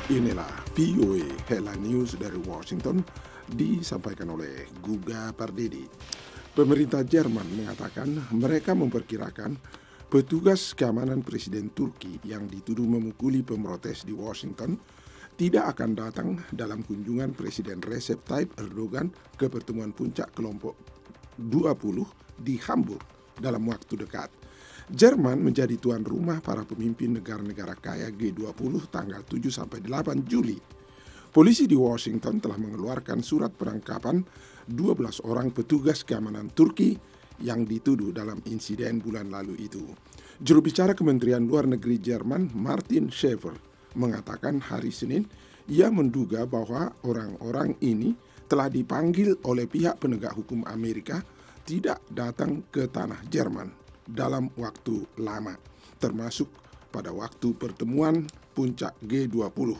Inilah VOA Headline News dari Washington disampaikan oleh Guga Pardedi. Pemerintah Jerman mengatakan mereka memperkirakan petugas keamanan Presiden Turki yang dituduh memukuli pemrotes di Washington tidak akan datang dalam kunjungan Presiden Recep Tayyip Erdogan ke pertemuan puncak kelompok 20 di Hamburg dalam waktu dekat. Jerman menjadi tuan rumah para pemimpin negara-negara kaya G20 tanggal 7-8 Juli. Polisi di Washington telah mengeluarkan surat penangkapan 12 orang petugas keamanan Turki yang dituduh dalam insiden bulan lalu itu. Juru bicara Kementerian Luar Negeri Jerman, Martin Schäfer, mengatakan hari Senin ia menduga bahwa orang-orang ini telah dipanggil oleh pihak penegak hukum Amerika tidak datang ke tanah Jerman dalam waktu lama, termasuk pada waktu pertemuan puncak G20.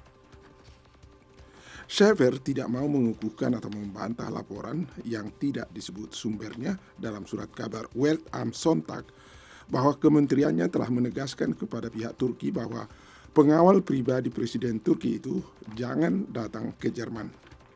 Schäfer tidak mau mengukuhkan atau membantah laporan yang tidak disebut sumbernya dalam surat kabar Welt am Sonntag bahwa kementeriannya telah menegaskan kepada pihak Turki bahwa pengawal pribadi Presiden Turki itu jangan datang ke Jerman.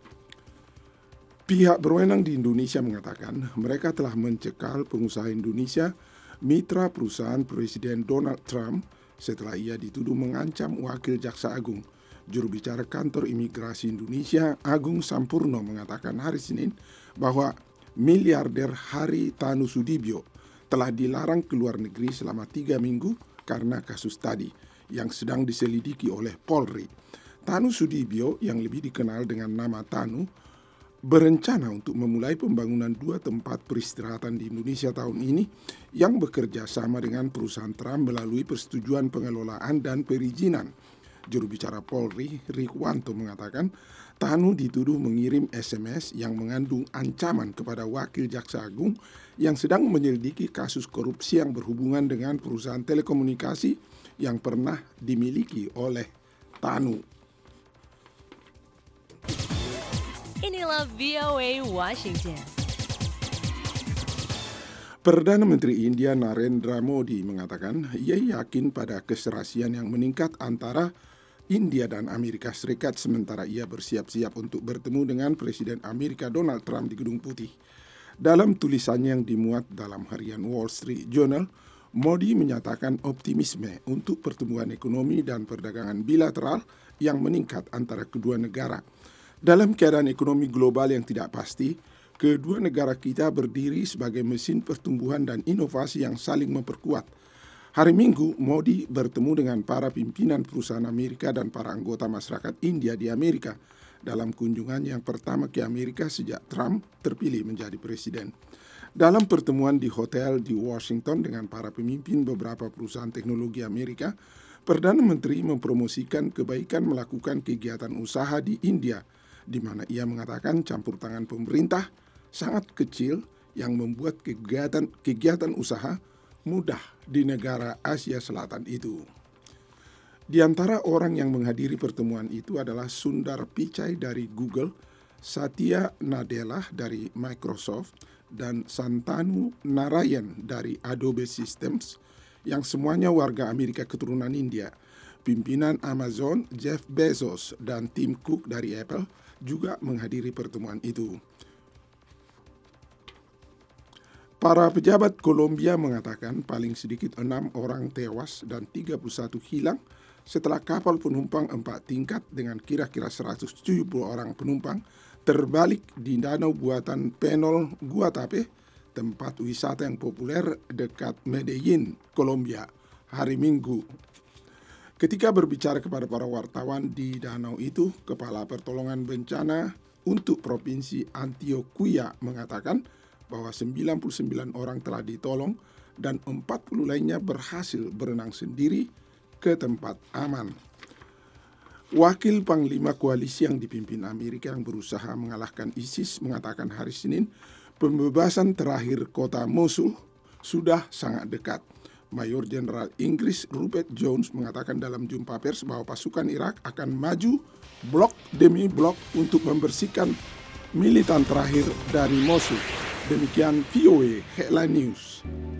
Pihak berwenang di Indonesia mengatakan mereka telah mencekal pengusaha Indonesia, mitra perusahaan Presiden Donald Trump, setelah ia dituduh mengancam wakil jaksa agung. Juru bicara kantor imigrasi Indonesia, Agung Sampurno, mengatakan hari Senin bahwa miliarder Hari Tanu Sudibyo telah dilarang keluar negeri selama 3 minggu karena kasus tadi yang sedang diselidiki oleh Polri. Tanu Sudibyo, yang lebih dikenal dengan nama Tanu, berencana untuk memulai pembangunan 2 tempat peristirahatan di Indonesia tahun ini yang bekerja sama dengan perusahaan Trump melalui persetujuan pengelolaan dan perizinan. Juru bicara Polri, Rikwanto, mengatakan Tanu dituduh mengirim SMS yang mengandung ancaman kepada wakil jaksa agung yang sedang menyelidiki kasus korupsi yang berhubungan dengan perusahaan telekomunikasi yang pernah dimiliki oleh Tanu. Inilah VOA Washington. Perdana Menteri India Narendra Modi mengatakan ia yakin pada keserasian yang meningkat antara India dan Amerika Serikat sementara ia bersiap-siap untuk bertemu dengan Presiden Amerika Donald Trump di Gedung Putih. Dalam tulisannya yang dimuat dalam harian Wall Street Journal, Modi menyatakan optimisme untuk pertumbuhan ekonomi dan perdagangan bilateral yang meningkat antara kedua negara. Dalam keadaan ekonomi global yang tidak pasti, kedua negara kita berdiri sebagai mesin pertumbuhan dan inovasi yang saling memperkuat. Hari Minggu, Modi bertemu dengan para pimpinan perusahaan Amerika dan para anggota masyarakat India di Amerika dalam kunjungan yang pertama ke Amerika sejak Trump terpilih menjadi presiden. Dalam pertemuan di hotel di Washington dengan para pemimpin beberapa perusahaan teknologi Amerika, Perdana Menteri mempromosikan kebaikan melakukan kegiatan usaha di India, di mana ia mengatakan campur tangan pemerintah sangat kecil yang membuat kegiatan usaha mudah di negara Asia Selatan itu. Di antara orang yang menghadiri pertemuan itu adalah Sundar Pichai dari Google, Satya Nadella dari Microsoft, dan Santanu Narayan dari Adobe Systems, yang semuanya warga Amerika keturunan India. Pimpinan Amazon, Jeff Bezos, dan Tim Cook dari Apple juga menghadiri pertemuan itu. Para pejabat Kolombia mengatakan paling sedikit 6 orang tewas dan 31 hilang setelah kapal penumpang 4 tingkat dengan kira-kira 170 orang penumpang terbalik di danau buatan Penol Guatape, tempat wisata yang populer dekat Medellin, Kolombia, hari Minggu. Ketika berbicara kepada para wartawan di danau itu, Kepala Pertolongan Bencana untuk Provinsi Antioquia mengatakan bahwa 99 orang telah ditolong dan 40 lainnya berhasil berenang sendiri ke tempat aman. Wakil Panglima Koalisi yang dipimpin Amerika yang berusaha mengalahkan ISIS mengatakan hari Senin pembebasan terakhir kota Mosul sudah sangat dekat. Mayor Jenderal Inggris Rupert Jones mengatakan dalam jumpa pers bahwa pasukan Irak akan maju blok demi blok untuk membersihkan militan terakhir dari Mosul. Demikian VOA Headline News.